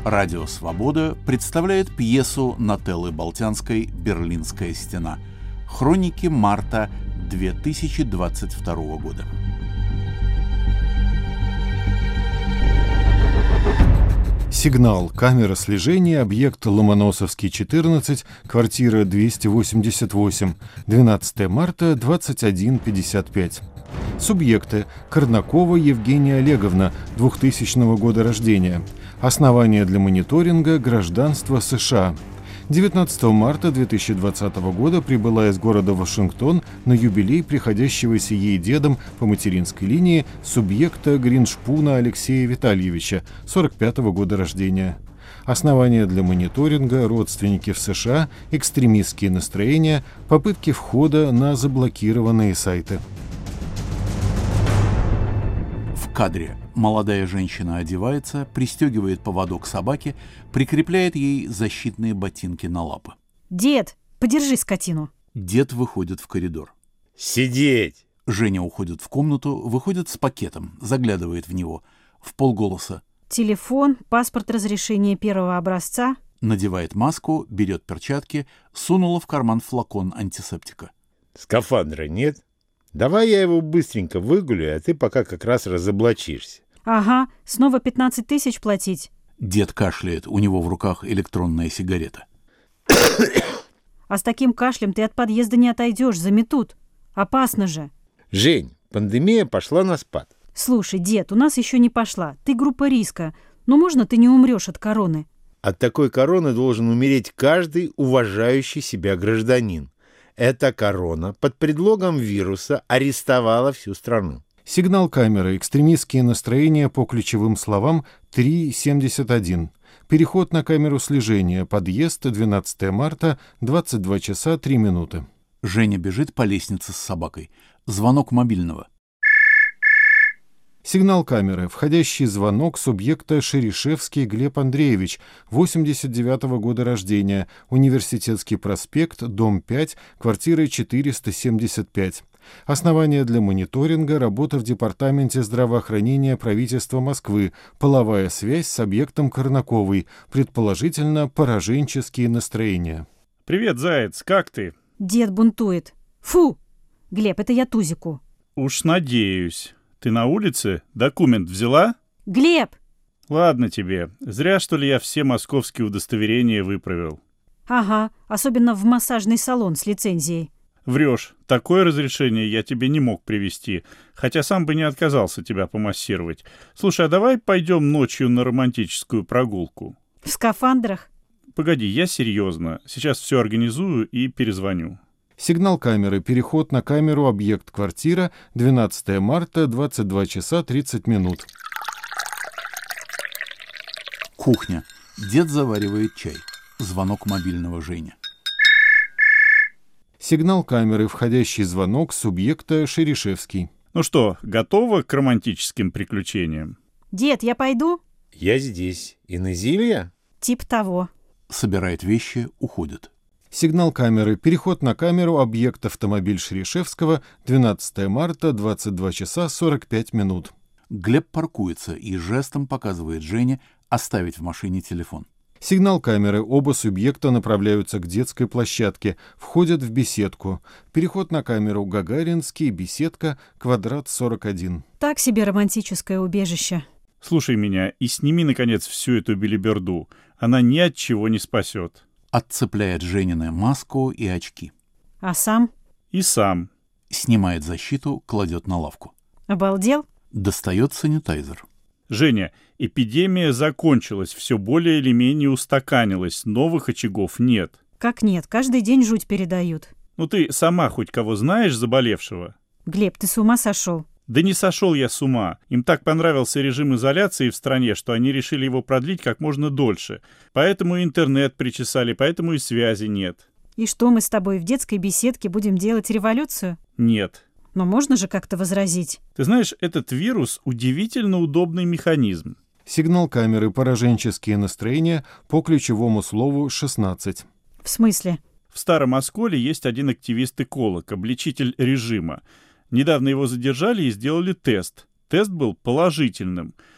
Радио «Свобода» представляет пьесу Нателлы Болтянской «Берлинская стена». Хроники марта 2022 года. Сигнал. Камера слежения. Объект Ломоносовский, 14, квартира 288. 12 марта, 21:55. Субъекты. Корнакова Евгения Олеговна, 2000 года рождения. Основание для мониторинга. Гражданство США. 19 марта 2020 года прибыла из города Вашингтон на юбилей приходящегося ей дедом по материнской линии субъекта Гриншпуна Алексея Витальевича, 45 года рождения. Основания для мониторинга, родственники в США, экстремистские настроения, попытки входа на заблокированные сайты. В кадре молодая женщина одевается, пристегивает поводок собаке, прикрепляет ей защитные ботинки на лапы. «Дед, подержи скотину». Дед выходит в коридор. «Сидеть!» Женя уходит в комнату, выходит с пакетом, заглядывает в него. Вполголоса. Телефон, паспорт разрешения первого образца. Надевает маску, берет перчатки, сунула в карман флакон антисептика. «Скафандра нет? Давай я его быстренько выгуляю, а ты пока как раз разоблачишься». Ага, снова 15 тысяч платить. Дед кашляет, у него в руках электронная сигарета. А с таким кашлем ты от подъезда не отойдешь, заметут. Опасно же. Жень, пандемия пошла на спад. Слушай, дед, у нас еще не пошла. Ты группа риска. Но можно ты не умрешь от короны? От такой короны должен умереть каждый уважающий себя гражданин. Эта корона под предлогом вируса арестовала всю страну. Сигнал камеры. Экстремистские настроения по ключевым словам 3:71. Переход на камеру слежения. Подъезд 12 марта, 22 часа 3 минуты. Женя бежит по лестнице с собакой. Звонок мобильного. Сигнал камеры. Входящий звонок субъекта Шерешевский Глеб Андреевич, 89 года рождения. Университетский проспект, дом 5, квартира 475. Основания для мониторинга. Работа в Департаменте здравоохранения правительства Москвы. Половая связь с объектом Корнаковой. Предположительно, пораженческие настроения. «Привет, заяц, как ты?» Дед бунтует. Фу! Глеб, это я Тузику. «Уж надеюсь. Ты на улице? Документ взяла?» Глеб! «Ладно тебе. Зря, что ли, я все московские удостоверения выправил». Ага, особенно в массажный салон с лицензией. «Врешь. Такое разрешение я тебе не мог привезти, хотя сам бы не отказался тебя помассировать. Слушай, а давай пойдем ночью на романтическую прогулку?» В скафандрах? «Погоди, я серьезно. Сейчас все организую и перезвоню». Сигнал камеры. Переход на камеру. Объект квартира. 12 марта, 22 часа 30 минут. Кухня. Дед заваривает чай. Звонок мобильного Жени. Сигнал камеры. Входящий звонок субъекта Шерешевский. «Ну что, готова к романтическим приключениям?» Дед, я пойду? Я здесь. Инезилья? Тип того. Собирает вещи, уходит. Сигнал камеры. Переход на камеру. Объект автомобиль Шерешевского. 12 марта, 22 часа 45 минут. Глеб паркуется и жестом показывает Жене оставить в машине телефон. Сигнал камеры. Оба субъекта направляются к детской площадке. Входят в беседку. Переход на камеру. Гагаринский, беседка, квадрат 41. Так себе романтическое убежище. «Слушай меня и сними, наконец, всю эту белиберду. Она ни от чего не спасет». Отцепляет Женины маску и очки. А сам? «И сам». Снимает защиту, кладет на лавку. Обалдел? Достает санитайзер. «Женя, эпидемия закончилась, все более или менее устаканилось, новых очагов нет». Как нет, каждый день жуть передают. «Ну ты сама хоть кого знаешь заболевшего?» Глеб, ты с ума сошел? «Да не сошел я с ума. Им так понравился режим изоляции в стране, что они решили его продлить как можно дольше. Поэтому и интернет причесали, поэтому и связи нет». И что, мы с тобой в детской беседке будем делать революцию? «Нет». Но можно же как-то возразить. Ты знаешь, этот вирус — удивительно удобный механизм. Сигнал камеры. Пораженческие настроения по ключевому слову 16. В смысле? В Старом Осколе есть один активист-эколог, обличитель режима. Недавно его задержали и сделали тест. Тест был положительным.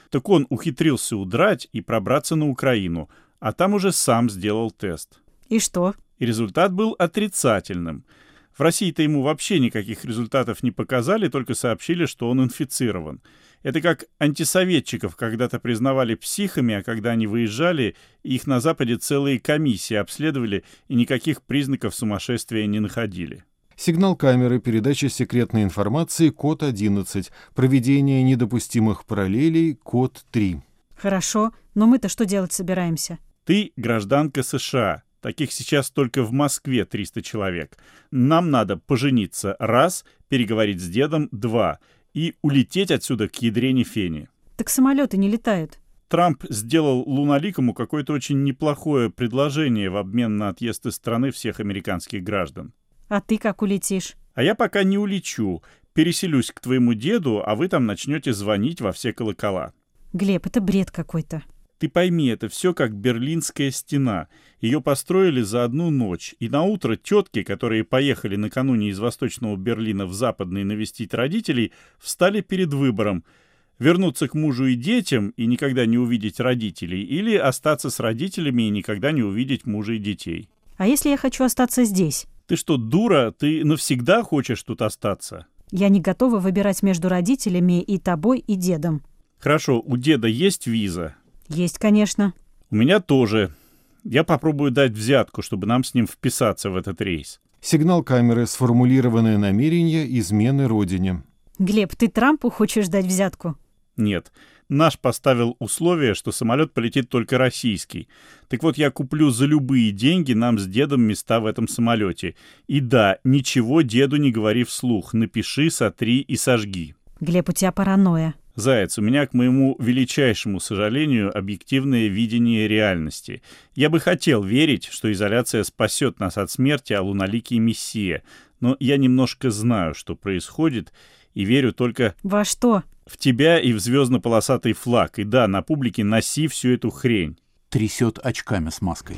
Так он ухитрился удрать и пробраться на Украину, а там уже сам сделал тест. И что? И результат был отрицательным. В России-то ему вообще никаких результатов не показали, только сообщили, что он инфицирован. Это как антисоветчиков когда-то признавали психами, а когда они выезжали, их на Западе целые комиссии обследовали и никаких признаков сумасшествия не находили. Сигнал камеры, передача секретной информации, код 11, проведение недопустимых параллелей, код 3. Хорошо, но мы-то что делать собираемся? Ты гражданка США. Таких сейчас только в Москве 300 человек. Нам надо пожениться 1, переговорить с дедом 2 и улететь отсюда к ядрене фени. Так самолеты не летают. Трамп сделал луналикому какое-то очень неплохое предложение в обмен на отъезд из страны всех американских граждан. А ты как улетишь? А я пока не улечу. Переселюсь к твоему деду, а вы там начнете звонить во все колокола. Глеб, это бред какой-то. Ты пойми, это все как Берлинская стена. Ее построили за одну ночь. И наутро тетки, которые поехали накануне из Восточного Берлина в Западный навестить родителей, встали перед выбором: вернуться к мужу и детям и никогда не увидеть родителей, или остаться с родителями и никогда не увидеть мужа и детей. А если я хочу остаться здесь? Ты что, дура? Ты навсегда хочешь тут остаться? Я не готова выбирать между родителями и тобой, и дедом. Хорошо, у деда есть виза? Есть, конечно. У меня тоже. Я попробую дать взятку, чтобы нам с ним вписаться в этот рейс. Сигнал камеры, сформулированное намерение измены родине. Глеб, ты Трампу хочешь дать взятку? Нет. Наш поставил условие, что самолет полетит только российский. Так вот, я куплю за любые деньги нам с дедом места в этом самолете. И да, ничего деду не говори вслух. Напиши, сотри и сожги. Глеб, у тебя паранойя. Заяц, у меня, к моему величайшему сожалению, объективное видение реальности. Я бы хотел верить, что изоляция спасет нас от смерти, а луналикий мессия. Но я немножко знаю, что происходит, и верю только... Во что? В тебя и в звездно-полосатый флаг. И да, на публике носи всю эту хрень. Трясет очками с маской.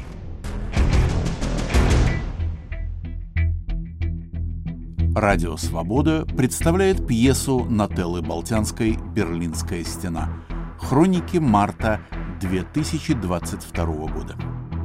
Радио «Свобода» представляет пьесу Нателлы Болтянской «Берлинская стена». Хроники марта 2022 года.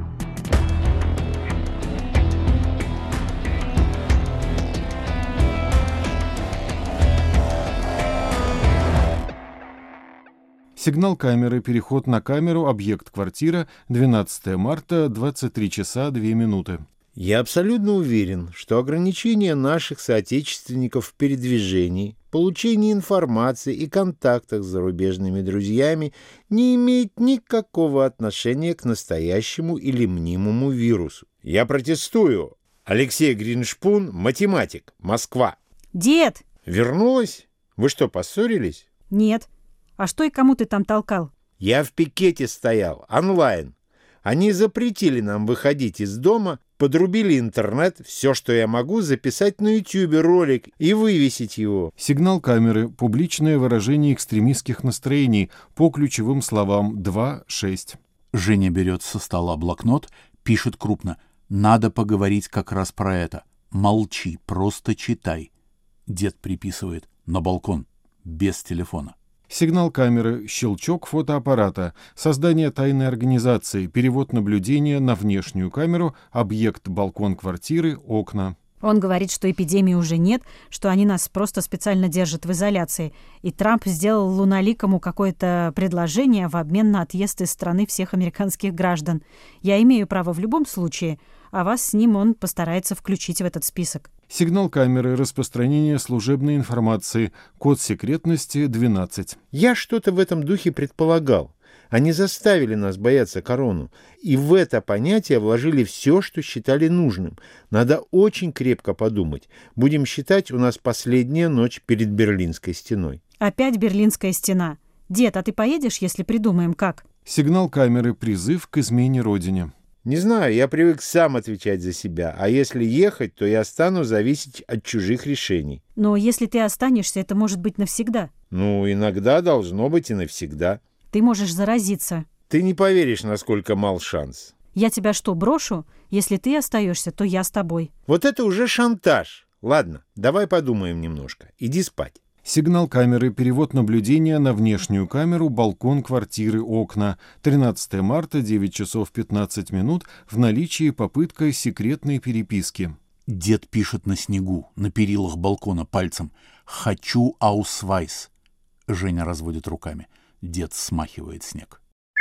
Сигнал камеры, переход на камеру, объект квартира, 12 марта, 23 часа 2 минуты. Я абсолютно уверен, что ограничение наших соотечественников в передвижении, получении информации и контактах с зарубежными друзьями не имеет никакого отношения к настоящему или мнимому вирусу. Я протестую. Алексей Гриншпун, математик, Москва. Дед! Вернулась? Вы что, поссорились? Нет. А что и кому ты там толкал? Я в пикете стоял, онлайн. Они запретили нам выходить из дома, подрубили интернет, все, что я могу, записать на YouTube ролик и вывесить его. Сигнал камеры, публичное выражение экстремистских настроений по ключевым словам 2.6. Женя берет со стола блокнот, пишет крупно: «Надо поговорить как раз про это. Молчи, просто читай». Дед приписывает: «На балкон, без телефона». Сигнал камеры, щелчок фотоаппарата, создание тайной организации, перевод наблюдения на внешнюю камеру, объект балкон квартиры, окна. Он говорит, что эпидемии уже нет, что они нас просто специально держат в изоляции. И Трамп сделал луналикому какое-то предложение в обмен на отъезд из страны всех американских граждан. Я имею право в любом случае, а вас с ним он постарается включить в этот список. Сигнал камеры, распространение служебной информации, код секретности 12. Я что-то в этом духе предполагал. Они заставили нас бояться корону, и в это понятие вложили все, что считали нужным. Надо очень крепко подумать. Будем считать, у нас последняя ночь перед Берлинской стеной. Опять Берлинская стена. Дед, а ты поедешь, если придумаем как? Сигнал камеры, призыв к измене родине. Не знаю, я привык сам отвечать за себя, а если ехать, то я стану зависеть от чужих решений. Но если ты останешься, это может быть навсегда. Ну, иногда должно быть и навсегда. Ты можешь заразиться. Ты не поверишь, насколько мал шанс. Я тебя что, брошу? Если ты остаешься, то я с тобой. Вот это уже шантаж. Ладно, давай подумаем немножко. Иди спать. Сигнал камеры, перевод наблюдения на внешнюю камеру, балкон квартиры, окна. 13 марта, 9 часов 15 минут, в наличии попытка секретной переписки. Дед пишет на снегу, на перилах балкона пальцем «Хочу аусвайс». Женя разводит руками. Дед смахивает снег.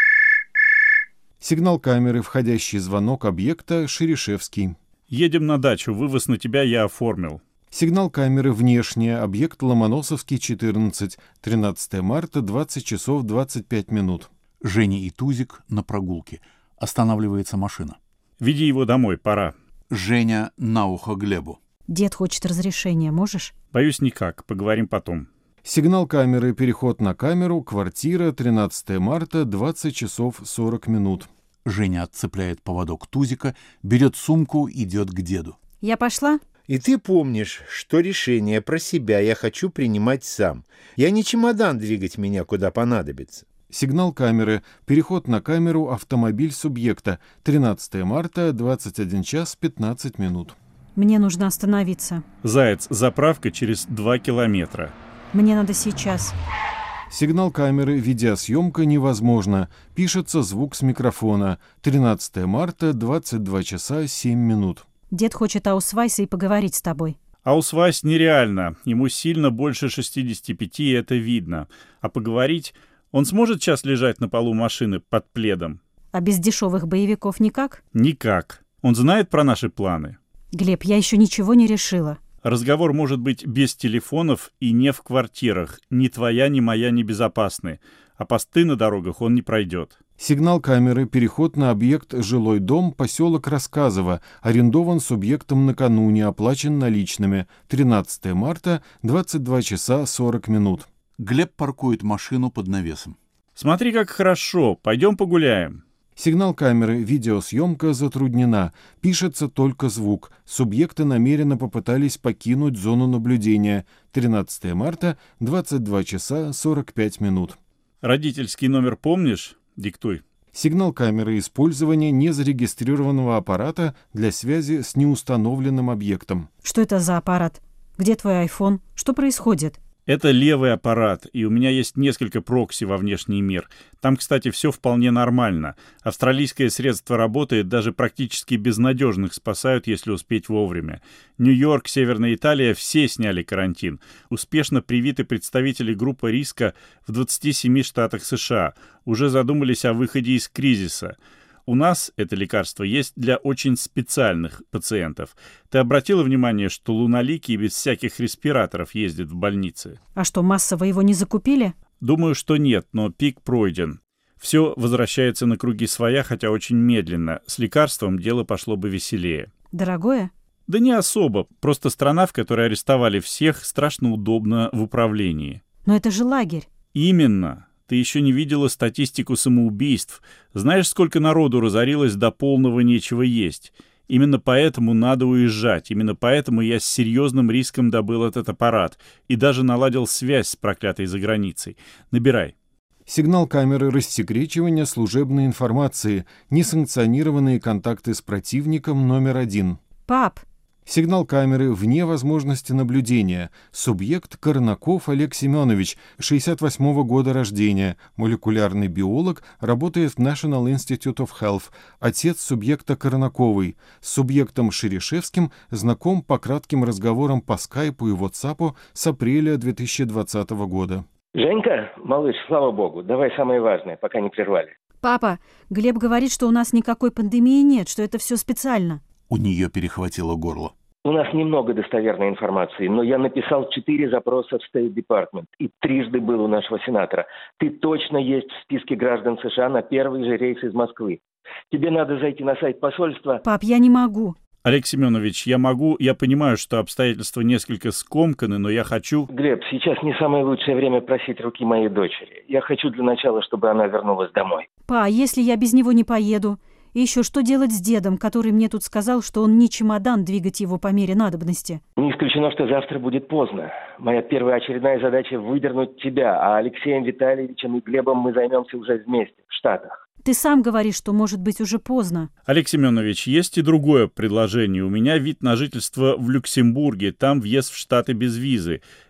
Сигнал камеры, входящий звонок объекта, Шерешевский. Едем на дачу, вывоз на тебя я оформил. Сигнал камеры, внешняя, объект Ломоносовский, 14. 13 марта, 20 часов 25 минут. Женя и Тузик на прогулке. Останавливается машина. Веди его домой, пора. Женя на ухо Глебу. Дед хочет разрешения, можешь? Боюсь, никак, поговорим потом. Сигнал камеры, переход на камеру, квартира, 13 марта, 20 часов 40 минут. Женя отцепляет поводок Тузика, берет сумку, идет к деду. Я пошла? И ты помнишь, что решение про себя я хочу принимать сам. Я не чемодан двигать меня куда понадобится. Сигнал камеры, переход на камеру, автомобиль субъекта, 13 марта, 21 час 15 минут. Мне нужно остановиться. Заяц, заправка через 2 километра. Мне надо сейчас. Сигнал камеры, видеосъемка невозможно. Пишется звук с микрофона. 13 марта, 22 часа 7 минут. Дед хочет аусвайса и поговорить с тобой. Аусвайс нереально. Ему сильно больше 65, и это видно. А поговорить... Он сможет сейчас лежать на полу машины под пледом? А без дешевых боевиков никак? Никак. Он знает про наши планы? Глеб, я еще ничего не решила. Разговор может быть без телефонов и не в квартирах. Ни твоя, ни моя не безопасны. А посты на дорогах он не пройдет. Сигнал камеры, переход на объект жилой дом, поселок Рассказово, арендован субъектом накануне, оплачен наличными. 13 марта, 22 часа 40 минут. Глеб паркует машину под навесом. Смотри, как хорошо. Пойдем погуляем. Сигнал камеры, видеосъемка затруднена. Пишется только звук. Субъекты намеренно попытались покинуть зону наблюдения. 13 марта, 22 часа 45 минут. Родительский номер помнишь? Диктуй. Сигнал камеры, использование незарегистрированного аппарата для связи с неустановленным объектом. Что это за аппарат? Где твой айфон? Что происходит? Это левый аппарат, и у меня есть несколько прокси во внешний мир. Там, кстати, все вполне нормально. Австралийское средство работает, даже практически безнадежных спасают, если успеть вовремя. Нью-Йорк, Северная Италия — все сняли карантин. Успешно привиты представители группы риска в 27 штатах США. Уже задумались о выходе из кризиса. У нас это лекарство есть для очень специальных пациентов. Ты обратила внимание, что луналикий без всяких респираторов ездит в больницы? А что, массово его не закупили? Думаю, что нет, но пик пройден. Все возвращается на круги своя, хотя очень медленно. С лекарством дело пошло бы веселее. Дорогое? Да не особо. Просто страна, в которой арестовали всех, страшно удобно в управлении. Но это же лагерь. Именно. Ты еще не видела статистику самоубийств. Знаешь, сколько народу разорилось до полного нечего есть? Именно поэтому надо уезжать. Именно поэтому я с серьезным риском добыл этот аппарат. И даже наладил связь с проклятой заграницей. Набирай. Сигнал камеры, рассекречивания служебной информации. Несанкционированные контакты с противником номер 1. Пап! Сигнал камеры вне возможности наблюдения. Субъект Корнаков Олег Семенович, 68-го года рождения, молекулярный биолог, работает в National Institute of Health, отец субъекта Корнаковой. С субъектом Шерешевским знаком по кратким разговорам по скайпу и ватсапу с апреля 2020 года. Женька, малыш, слава богу, давай самое важное, пока не прервали. Папа, Глеб говорит, что у нас никакой пандемии нет, что это все специально. У нее перехватило горло. У нас немного достоверной информации, но я написал 4 запроса в State Department и 3 был у нашего сенатора. Ты точно есть в списке граждан США на первый же рейс из Москвы. Тебе надо зайти на сайт посольства. Пап, я не могу. Олег Семенович, я понимаю, что обстоятельства несколько скомканы, но я хочу... Глеб, сейчас не самое лучшее время просить руки моей дочери. Я хочу для начала, чтобы она вернулась домой. Па, если я без него не поеду? И еще что делать с дедом, который мне тут сказал, что он не чемодан двигать его по мере надобности? Не исключено, что завтра будет поздно. Моя первоочередная задача — выдернуть тебя, а Алексеем Витальевичем и Глебом мы займемся уже вместе, в Штатах. Ты сам говоришь, что может быть уже поздно. Олег Семенович, есть и другое предложение. У меня вид на жительство в Люксембурге, там въезд в Штаты без визы.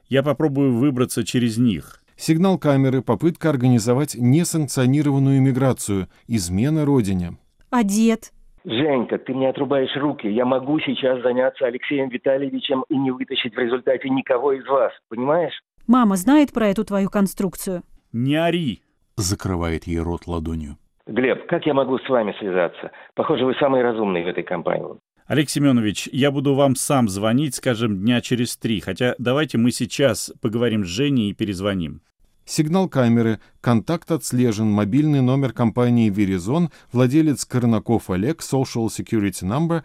Я попробую выбраться через них. Сигнал камеры — попытка организовать несанкционированную миграцию, измена родине. А дед? Женька, ты мне отрубаешь руки. Я могу сейчас заняться Алексеем Витальевичем и не вытащить в результате никого из вас. Понимаешь? Мама знает про эту твою конструкцию? Не ори. Закрывает ей рот ладонью. Глеб, как я могу с вами связаться? Похоже, вы самый разумный в этой компании. Олег Семенович, я буду вам сам звонить, скажем, дня через 3. Хотя давайте мы сейчас поговорим с Женей и перезвоним. Сигнал камеры. Контакт отслежен. Мобильный номер компании «Verizon», владелец Корнаков Олег, Social Security Number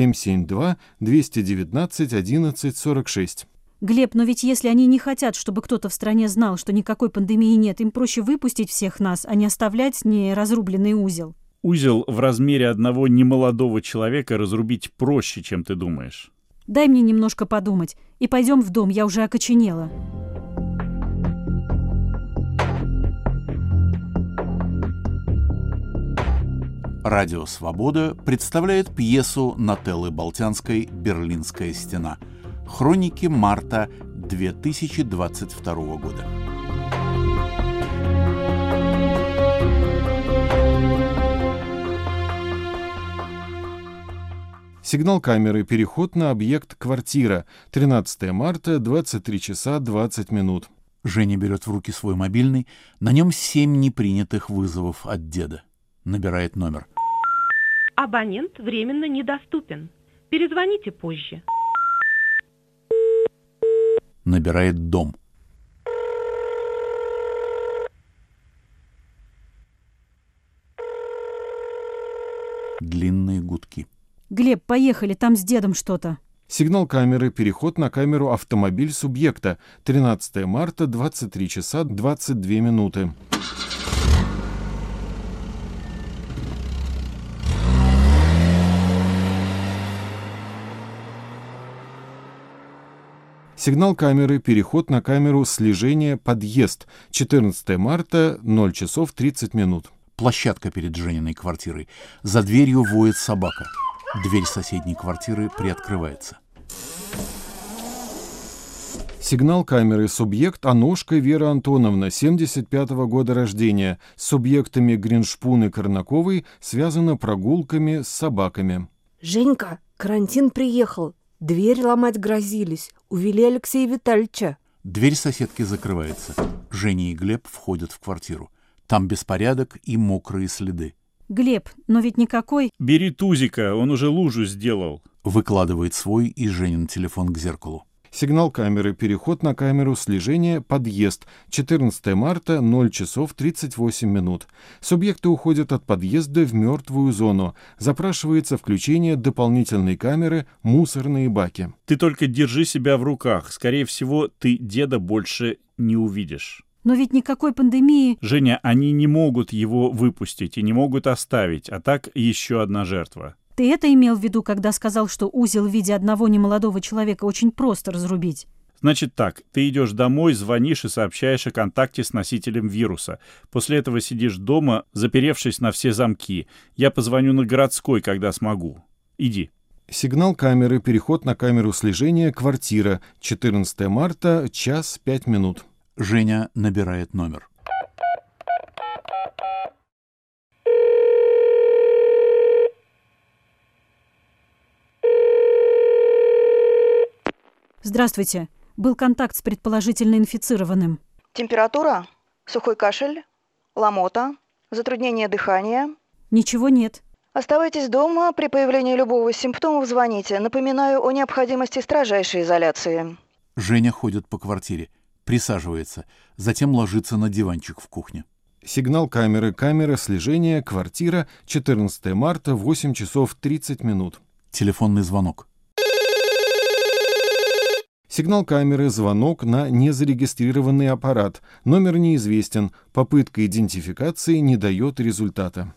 772-219-1146. Глеб, но ведь если они не хотят, чтобы кто-то в стране знал, что никакой пандемии нет, им проще выпустить всех нас, а не оставлять неразрубленный узел. Узел в размере одного немолодого человека разрубить проще, чем ты думаешь. Дай мне немножко подумать. И пойдем в дом, я уже окоченела. Радио «Свобода» представляет пьесу Нателлы Болтянской «Берлинская стена». Хроники марта 2022 года. Сигнал камеры. Переход на объект «Квартира». 13 марта, 23 часа 20 минут. Женя берет в руки свой мобильный. На нем 7 непринятых вызовов от деда. Набирает номер. Абонент временно недоступен. Перезвоните позже. Набирает дом. Длинные гудки. Глеб, поехали, там с дедом что-то. Сигнал камеры. Переход на камеру «Автомобиль субъекта». 13 марта, 23 часа 22 минуты. Сигнал камеры. Переход на камеру слежения «Подъезд». 14 марта, 0 часов 30 минут. Площадка перед Жениной квартирой. За дверью воет собака. Дверь соседней квартиры приоткрывается. Сигнал камеры. Субъект Аношка Вера Антоновна, 75-го года рождения. С субъектами Гриншпун и Корнаковой связано прогулками с собаками. Женька, карантин приехал. Дверь ломать грозились. Увели Алексея Витальевича. Дверь соседки закрывается. Женя и Глеб входят в квартиру. Там беспорядок и мокрые следы. Глеб, но ведь никакой... Бери тузика, он уже лужу сделал. Выкладывает свой и Женин телефон к зеркалу. Сигнал камеры. Переход на камеру слежения «Подъезд». 14 марта, 0 часов 38 минут. Субъекты уходят от подъезда в мертвую зону. Запрашивается включение дополнительной камеры «Мусорные баки». Ты только держи себя в руках. Скорее всего, ты деда больше не увидишь. Но ведь никакой пандемии... Женя, они не могут его выпустить и не могут оставить, а так еще одна жертва. Ты это имел в виду, когда сказал, что узел в виде одного немолодого человека очень просто разрубить? Значит так, ты идешь домой, звонишь и сообщаешь о контакте с носителем вируса. После этого сидишь дома, заперевшись на все замки. Я позвоню на городской, когда смогу. Иди. Сигнал камеры. Переход на камеру слежения «Квартира». 14 марта, час 5 минут. Женя набирает номер. Здравствуйте. Был контакт с предположительно инфицированным. Температура, сухой кашель, ломота, затруднение дыхания. Ничего нет. Оставайтесь дома. При появлении любого из симптомов звоните. Напоминаю о необходимости строжайшей изоляции. Женя ходит по квартире, присаживается, затем ложится на диванчик в кухне. Сигнал камеры. Камера слежения «Квартира». 14 марта, 8 часов 30 минут. Телефонный звонок. Сигнал камеры. Звонок на незарегистрированный аппарат. Номер неизвестен. Попытка идентификации не дает результата.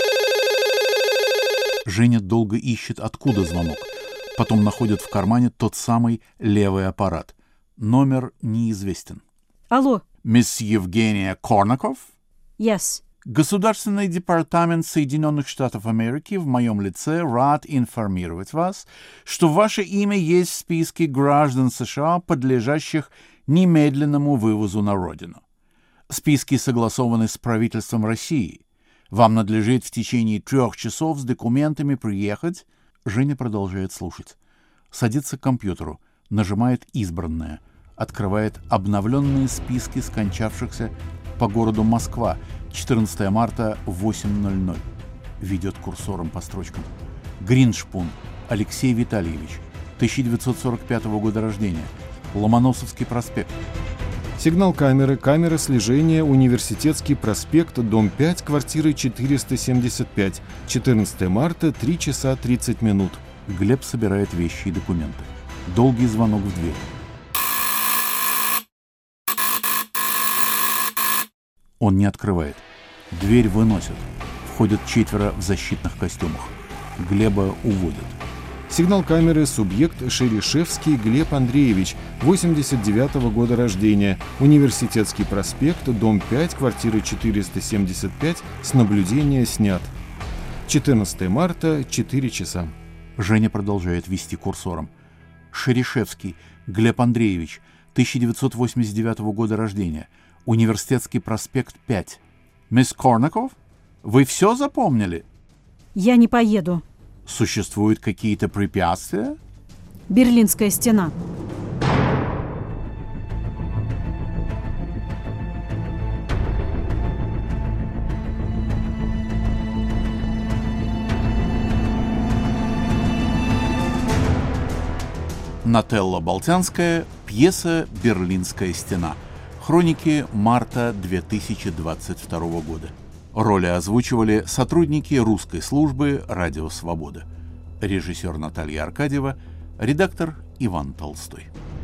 Женя долго ищет, откуда звонок. Потом находит в кармане тот самый левый аппарат. Номер неизвестен. Алло. Мисс Евгения Корнаков? Yes. Государственный департамент Соединенных Штатов Америки в моем лице рад информировать вас, что ваше имя есть в списке граждан США, подлежащих немедленному вывозу на родину. Списки согласованы с правительством России. Вам надлежит в течение 3 часов с документами приехать. Женя продолжает слушать. Садится к компьютеру, нажимает «Избранное», открывает обновленные списки скончавшихся по городу Москва, 14 марта, 8:00. Ведет курсором по строчкам. Гриншпун Алексей Витальевич, 1945 года рождения, Ломоносовский проспект. Сигнал камеры, камера слежения, Университетский проспект, дом 5, квартира 475, 14 марта, 3 часа 30 минут. Глеб собирает вещи и документы. Долгий звонок в дверь. Он не открывает. Дверь выносят. Входят 4 в защитных костюмах. Глеба уводят. Сигнал камеры, субъект Шерешевский Глеб Андреевич, 89 года рождения, Университетский проспект, дом 5, квартира 475, с наблюдения снят. 14 марта, 4 часа. Женя продолжает вести курсором. Шерешевский Глеб Андреевич, 1989 года рождения, Университетский проспект 5. Мисс Корнаков, вы все запомнили? Я не поеду. Существуют какие-то препятствия? Берлинская стена. Нателла Болтянская, пьеса «Берлинская стена». Хроники марта 2022 года. Роли озвучивали сотрудники русской службы «Радио Свобода». Режиссер Наталья Аркадьева, редактор Иван Толстой.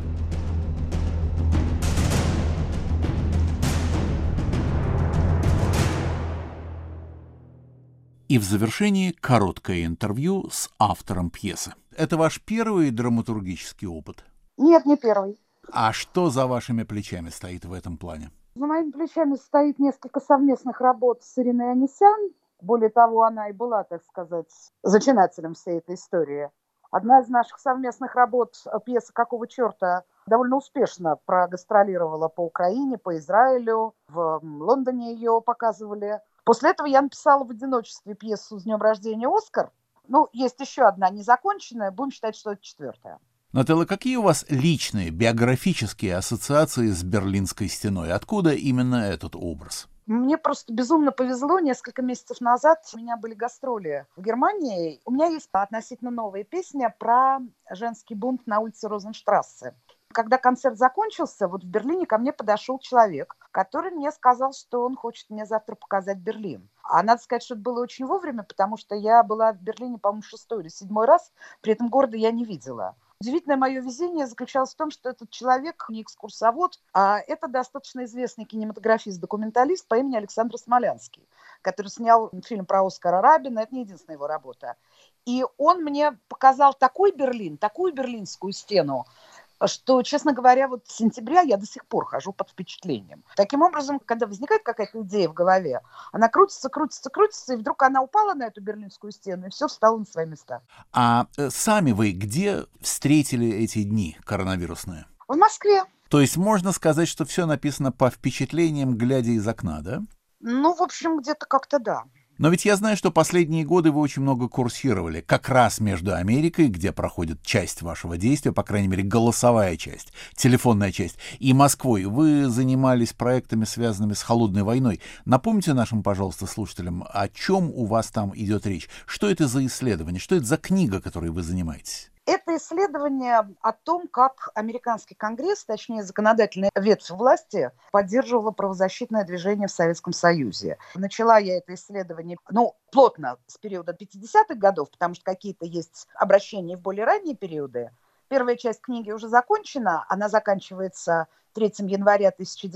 И в завершении короткое интервью с автором пьесы. Это ваш первый драматургический опыт? Нет, не первый. А что за вашими плечами стоит в этом плане? За моими плечами стоит несколько совместных работ с Ириной Анисян. Более того, она и была, так сказать, зачинателем всей этой истории. Одна из наших совместных работ, пьеса «Какого черта», довольно успешно прогастролировала по Украине, по Израилю. В Лондоне ее показывали. После этого я написала в одиночестве пьесу «С днем рождения, Оскар». Ну, есть еще одна незаконченная, будем считать, что это 4-я. Нателла, какие у вас личные биографические ассоциации с Берлинской стеной? Откуда именно этот образ? Мне просто безумно повезло. Несколько месяцев назад у меня были гастроли в Германии. У меня есть относительно новая песня про женский бунт на улице Розенштрассе. Когда концерт закончился, вот в Берлине ко мне подошел человек, который мне сказал, что он хочет мне завтра показать Берлин. А надо сказать, что это было очень вовремя, потому что я была в Берлине, по-моему, 6-й или 7-й раз, при этом города я не видела. Удивительное мое везение заключалось в том, что этот человек не экскурсовод, а это достаточно известный кинематографист-документалист по имени Александр Смолянский, который снял фильм про Оскара Рабина. Это не единственная его работа. И он мне показал такой Берлин, такую берлинскую стену, что, честно говоря, вот с сентября я до сих пор хожу под впечатлением. Таким образом, когда возникает какая-то идея в голове, она крутится, крутится, крутится, и вдруг она упала на эту берлинскую стену, и все встало на свои места. А сами вы где встретили эти дни коронавирусные? В Москве. То есть можно сказать, что все написано по впечатлениям, глядя из окна, да? Ну, в общем, где-то как-то да. Но ведь я знаю, что последние годы вы очень много курсировали, как раз между Америкой, где проходит часть вашего действия, по крайней мере, голосовая часть, телефонная часть, и Москвой. Вы занимались проектами, связанными с холодной войной. Напомните нашим, пожалуйста, слушателям, о чем у вас там идет речь? Что это за исследование? Что это за книга, которой вы занимаетесь? Это исследование о том, как американский конгресс, точнее законодательная ветвь власти, поддерживала правозащитное движение в Советском Союзе. Начала я это исследование, плотно с периода 50-х годов, потому что какие-то есть обращения в более ранние периоды. Первая часть книги уже закончена, она заканчивается 3 января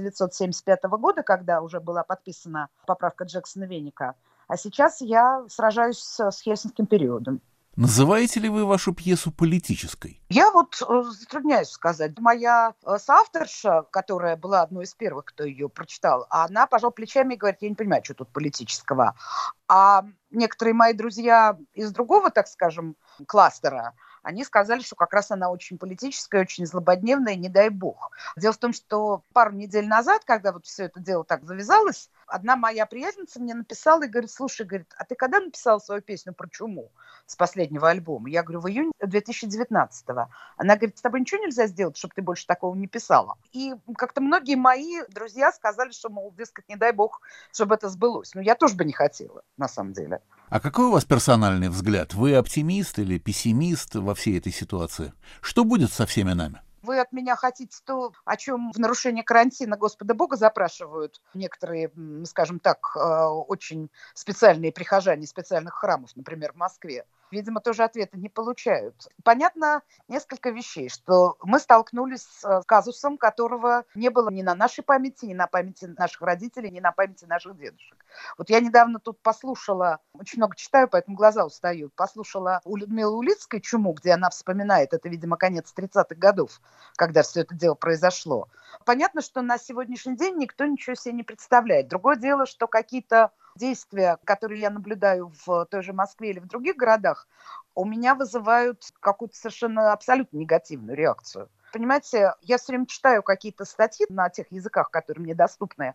1975 года, когда уже была подписана поправка Джексона-Веника. А сейчас я сражаюсь с Хельсинским периодом. Называете ли вы вашу пьесу политической? Я затрудняюсь сказать. Моя соавторша, которая была одной из первых, кто ее прочитал, она пожала плечами и говорит, я не понимаю, что тут политического. А некоторые мои друзья из другого, так скажем, кластера, они сказали, что как раз она очень политическая, очень злободневная, не дай бог. Дело в том, что пару недель назад, когда вот все это дело так завязалось, одна моя приятельница мне написала и говорит: слушай, говорит, а ты когда написала свою песню про чуму с последнего альбома? Я говорю: в июне 2019-го. Она говорит: с тобой ничего нельзя сделать, чтобы ты больше такого не писала? И как-то многие мои друзья сказали, что, мол, дескать, не дай бог, чтобы это сбылось. Ну, я тоже бы не хотела, на самом деле. А какой у вас персональный взгляд? Вы оптимист или пессимист во всей этой ситуации? Что будет со всеми нами? Вы от меня хотите то, о чем в нарушение карантина Господа Бога запрашивают некоторые, скажем так, очень специальные прихожане специальных храмов, например, в Москве. Видимо, тоже ответа не получают. Понятно несколько вещей, что мы столкнулись с казусом, которого не было ни на нашей памяти, ни на памяти наших родителей, ни на памяти наших дедушек. Вот я недавно тут послушала, очень много читаю, поэтому глаза устают, послушала у Людмилы Улицкой «Чуму», где она вспоминает, это, видимо, конец 30-х годов, когда все это дело произошло. Понятно, что на сегодняшний день никто ничего себе не представляет. Другое дело, что какие-то действия, которые я наблюдаю в той же Москве или в других городах, у меня вызывают какую-то совершенно абсолютно негативную реакцию. Понимаете, я все время читаю какие-то статьи на тех языках, которые мне доступны.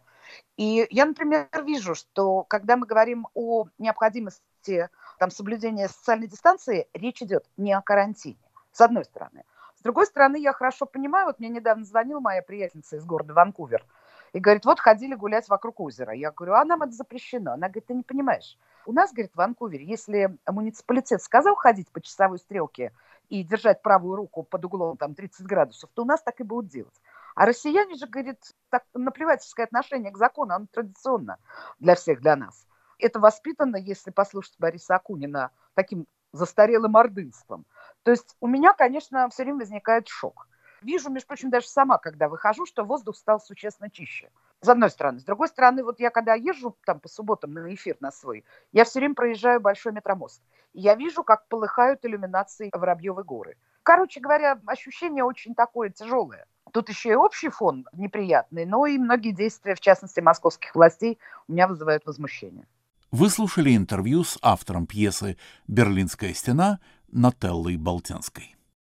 И я, например, вижу, что когда мы говорим о необходимости соблюдения социальной дистанции, речь идет не о карантине, с одной стороны. С другой стороны, я хорошо понимаю, вот мне недавно звонила моя приятельница из города Ванкувер и говорит: вот ходили гулять вокруг озера. Я говорю: а нам это запрещено. Она говорит: ты не понимаешь. У нас, говорит, в Ванкувере, если муниципалитет сказал ходить по часовой стрелке и держать правую руку под углом 30 градусов, то у нас так и будут делать. А россияне же, говорит, так наплевательское отношение к закону, оно традиционно для всех, для нас. Это воспитано, если послушать Бориса Акунина, таким застарелым ордынством. То есть у меня, конечно, все время возникает шок. Вижу, между прочим, даже сама, когда выхожу, что воздух стал существенно чище. С одной стороны. С другой стороны, вот я когда езжу по субботам на эфир на свой, я все время проезжаю Большой метромост. И я вижу, как полыхают иллюминации Воробьевы горы. Короче говоря, ощущение очень такое тяжелое. Тут еще и общий фон неприятный, но и многие действия, в частности, московских властей, у меня вызывают возмущение. Вы слушали интервью с автором пьесы «Берлинская стена» Нателлой Болтянской.